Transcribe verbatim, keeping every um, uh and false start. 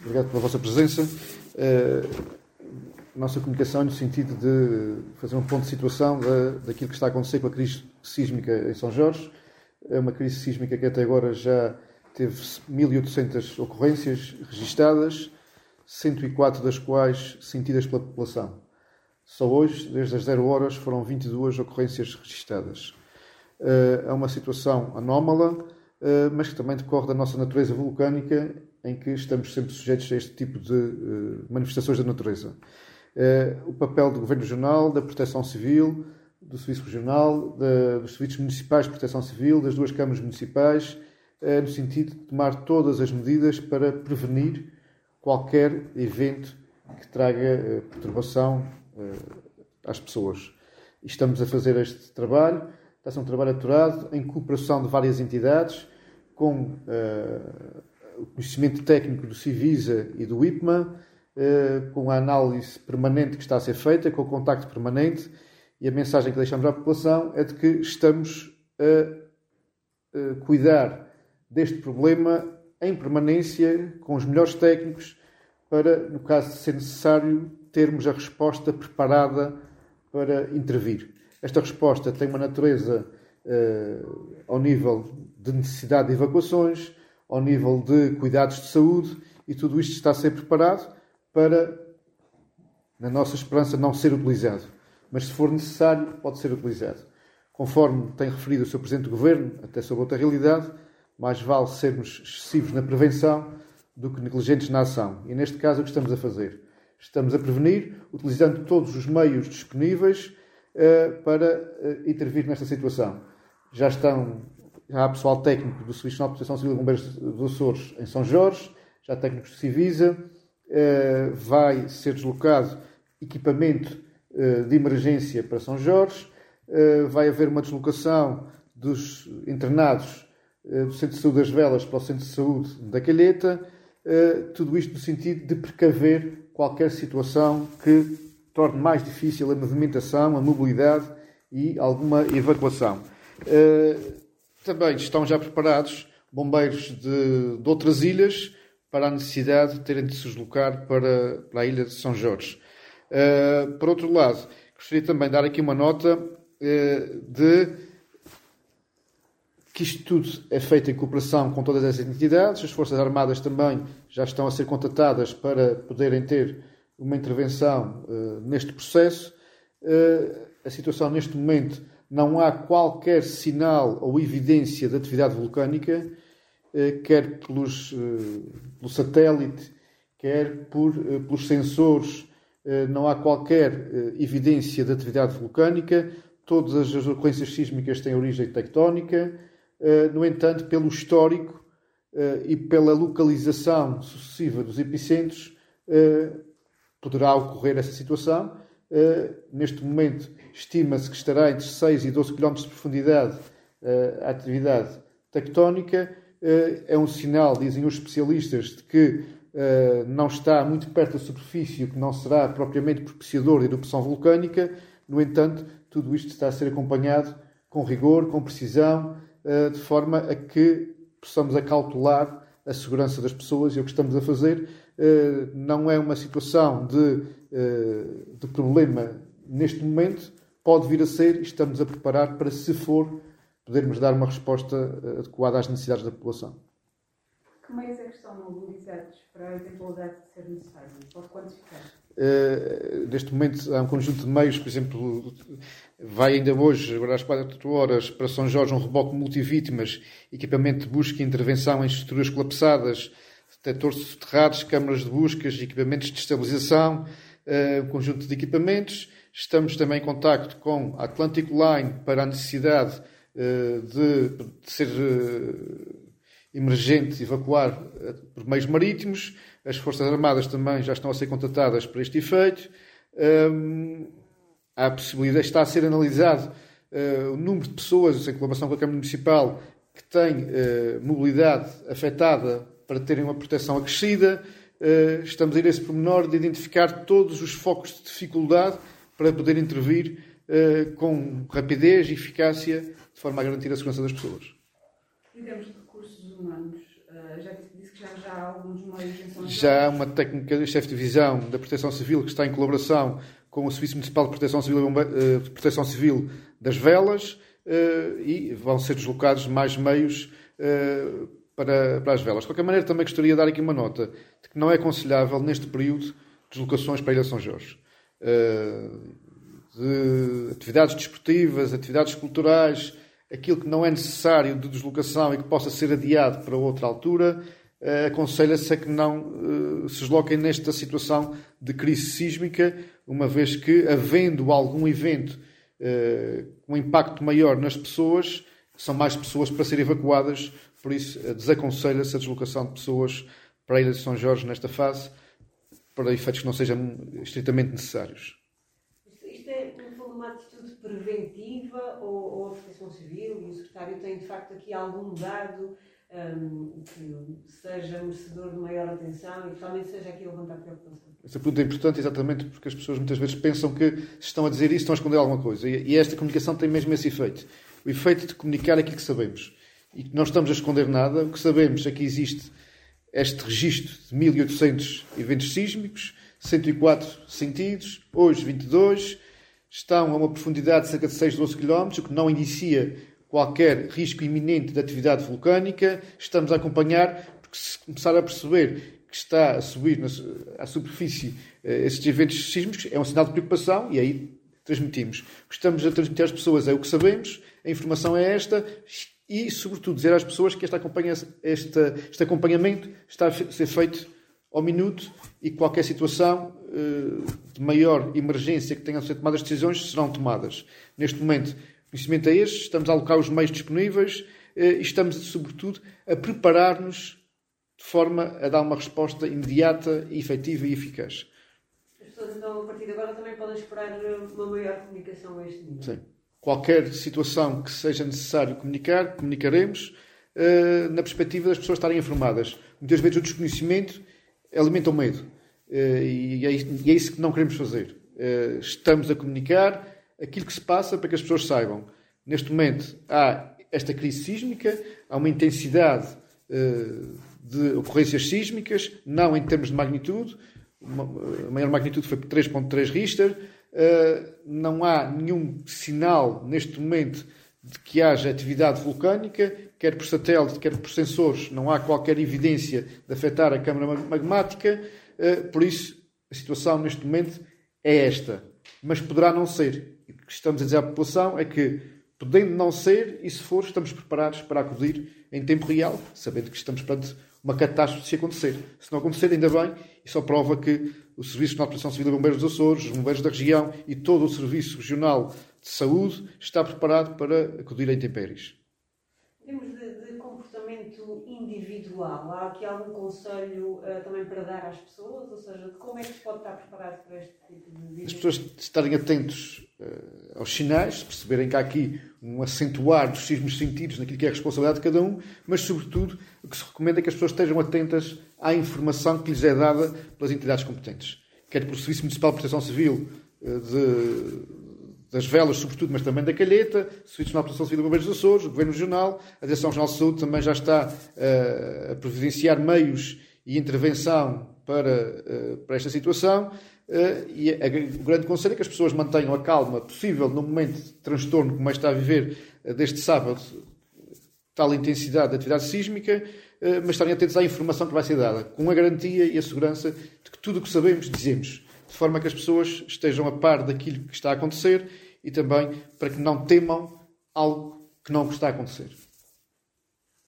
Obrigado pela vossa presença. A nossa comunicação é no sentido de fazer um ponto de situação da, daquilo que está a acontecer com a crise sísmica em São Jorge. É uma crise sísmica que até agora já teve mil e oitocentas ocorrências registadas, cento e quatro das quais sentidas pela população. Só hoje, desde as zero horas, foram vinte e duas ocorrências registadas. É uma situação anómala, mas que também decorre da nossa natureza vulcânica, em que estamos sempre sujeitos a este tipo de manifestações da natureza. O papel do Governo Regional, da Proteção Civil, do Serviço Regional, da, dos Serviços Municipais de Proteção Civil, das duas câmaras municipais, no sentido de tomar todas as medidas para prevenir qualquer evento que traga perturbação às pessoas. E estamos a fazer este trabalho, está a ser um trabalho aturado, em cooperação de várias entidades, com uh, o conhecimento técnico do Civisa e do I P M A, uh, com a análise permanente que está a ser feita, com o contacto permanente, e a mensagem que deixamos à população é de que estamos a, a cuidar deste problema em permanência, com os melhores técnicos, para, no caso de ser necessário, termos a resposta preparada para intervir. Esta resposta tem uma natureza uh, ao nível de necessidade de evacuações, ao nível de cuidados de saúde, e tudo isto está a ser preparado para, na nossa esperança, não ser utilizado. Mas, se for necessário, pode ser utilizado. Conforme tem referido o seu Presidente do Governo, até sobre outra realidade, mais vale sermos excessivos na prevenção do que negligentes na ação. E, neste caso, o que estamos a fazer? Estamos a prevenir, utilizando todos os meios disponíveis uh, para uh, intervir nesta situação. Já estão, já há pessoal técnico do Serviço Nacional de Proteção Civil e Bombeiros dos Açores em São Jorge, já há técnicos do Civisa, uh, vai ser deslocado equipamento uh, de emergência para São Jorge, uh, vai haver uma deslocação dos internados uh, do Centro de Saúde das Velas para o Centro de Saúde da Calheta, uh, tudo isto no sentido de precaver qualquer situação que torne mais difícil a movimentação, a mobilidade e alguma evacuação. Uh, também estão já preparados bombeiros de, de outras ilhas para a necessidade de terem de se deslocar para, para a ilha de São Jorge. Uh, por outro lado, gostaria também de dar aqui uma nota uh, de que isto tudo é feito em cooperação com todas as entidades. As Forças Armadas também já estão a ser contatadas para poderem ter uma intervenção uh, neste processo. Uh, a situação neste momento, não há qualquer sinal ou evidência de atividade vulcânica, uh, quer pelos, uh, pelo satélite, quer por, uh, pelos sensores, uh, não há qualquer uh, evidência de atividade vulcânica. Todas as ocorrências sísmicas têm origem tectónica. Uh, no entanto, pelo histórico uh, e pela localização sucessiva dos epicentros, uh, poderá ocorrer essa situação. Uh, neste momento, estima-se que estará entre seis e doze quilómetros de profundidade uh, a atividade tectónica. Uh, é um sinal, dizem os especialistas, de que uh, não está muito perto da superfície, o que não será propriamente propiciador de erupção vulcânica. No entanto, tudo isto está a ser acompanhado com rigor, com precisão, de forma a que possamos acautelar a segurança das pessoas, e o que estamos a fazer não é uma situação de, de problema neste momento, pode vir a ser, e estamos a preparar para, se for, podermos dar uma resposta adequada às necessidades da população. Que meios é que estão mobilizados para a eventualidade de ser necessário? Pode quantificar? Uh, neste momento há um conjunto de meios, por exemplo, vai ainda hoje, agora às quatro horas, para São Jorge, um reboque multivítimas, equipamento de busca e intervenção em estruturas colapsadas, detectores soterrados, câmaras de buscas, equipamentos de estabilização, uh, um conjunto de equipamentos. Estamos também em contacto com a Atlantic Line para a necessidade uh, de, de ser uh, emergente, evacuar uh, por meios marítimos. As Forças Armadas também já estão a ser contatadas para este efeito. Um, há a possibilidade, está a ser analisado uh, o número de pessoas, em colaboração com a Câmara Municipal, que têm uh, mobilidade afetada para terem uma proteção acrescida. Uh, estamos a ir a esse pormenor de identificar todos os focos de dificuldade para poder intervir uh, com rapidez e eficácia, de forma a garantir a segurança das pessoas. Em termos de recursos humanos, uh, já disse que chegar já a alguns meios em São Jorge? Já há uma técnica de chefe de divisão da Proteção Civil que está em colaboração com o Serviço Municipal de Proteção Civil, de Proteção Civil das Velas, e vão ser deslocados mais meios para, para as velas. De qualquer maneira, também gostaria de dar aqui uma nota de que não é aconselhável, neste período, deslocações para a Ilha de São Jorge. De atividades desportivas, atividades culturais, aquilo que não é necessário de deslocação e que possa ser adiado para outra altura, aconselha-se a que não se desloquem nesta situação de crise sísmica, uma vez que, havendo algum evento com um impacto maior nas pessoas, são mais pessoas para serem evacuadas, por isso desaconselha-se a deslocação de pessoas para a Ilha de São Jorge nesta fase, para efeitos que não sejam estritamente necessários. Isto, isto é, no fundo, uma atitude preventiva ou, ou a Proteção Civil e o Secretário têm, de facto, aqui algum dado um, que seja merecedor de maior atenção e que realmente seja aqui levantar preocupação? Essa pergunta é importante exatamente porque as pessoas muitas vezes pensam que se estão a dizer isso estão a esconder alguma coisa. E esta comunicação tem mesmo esse efeito. O efeito de comunicar aquilo que sabemos. E que não estamos a esconder nada. O que sabemos é que existe este registro de mil e oitocentos eventos sísmicos, cento e quatro sentidos, hoje vinte e dois, estão a uma profundidade de cerca de seis, doze quilómetros, o que não indicia qualquer risco iminente de atividade vulcânica. Estamos a acompanhar, porque se começar a perceber que está a subir à superfície esses eventos sísmicos, é um sinal de preocupação e aí transmitimos. O que estamos a transmitir às pessoas é o que sabemos, a informação é esta e, sobretudo, dizer às pessoas que este, este, este acompanhamento está a ser feito ao minuto e qualquer situação de maior emergência que tenham de ser tomadas decisões serão tomadas. Neste momento, o conhecimento é este, estamos a alocar os meios disponíveis e estamos, sobretudo, a preparar-nos de forma a dar uma resposta imediata, efetiva e eficaz. As pessoas, então, a partir de agora, também podem esperar uma maior comunicação a este nível? Sim. Qualquer situação que seja necessário comunicar, comunicaremos, uh, na perspectiva das pessoas estarem informadas. Muitas vezes o desconhecimento alimenta o medo. Uh, e, é isso, e é isso que não queremos fazer. Uh, estamos a comunicar aquilo que se passa para que as pessoas saibam. Neste momento há esta crise sísmica, há uma intensidade uh, de ocorrências sísmicas, não em termos de magnitude. A maior magnitude foi por três vírgula três Richter. Uh, não há nenhum sinal neste momento de que haja atividade vulcânica, quer por satélite, quer por sensores, não há qualquer evidência de afetar a câmara magmática, uh, por isso a situação neste momento é esta, mas poderá não ser. E o que estamos a dizer à população é que, podendo não ser, e se for, estamos preparados para acudir em tempo real, sabendo que estamos perante uma catástrofe se acontecer. Se não acontecer, ainda bem, isso só prova que o Serviço Nacional de Proteção Civil e Bombeiros dos Açores, os bombeiros da região e todo o Serviço Regional de Saúde está preparado para acudir a intempéries. Em termos de, de comportamento individual, há aqui algum conselho uh, também para dar às pessoas? Ou seja, de como é que se pode estar preparado para este tipo de vida? As pessoas estarem atentos uh, aos sinais, perceberem que há aqui um acentuar dos sismos sentidos naquilo que é a responsabilidade de cada um, mas, sobretudo, o que se recomenda é que as pessoas estejam atentas à informação que lhes é dada pelas entidades competentes. Quer pelo Serviço Municipal de Proteção Civil uh, de... das velas, sobretudo, mas também da Calheta, o Serviço Nacional de Proteção Civil e Bombeiros dos Açores, o Governo Regional, a Direção Regional de Saúde também já está uh, a providenciar meios e intervenção para, uh, para esta situação. Uh, e a, a, o grande conselho é que as pessoas mantenham a calma possível no momento de transtorno como está a viver uh, deste sábado, tal intensidade de atividade sísmica, uh, mas estarem atentos à informação que vai ser dada, com a garantia e a segurança de que tudo o que sabemos, dizemos, de forma que as pessoas estejam a par daquilo que está a acontecer e também para que não temam algo que não está a acontecer.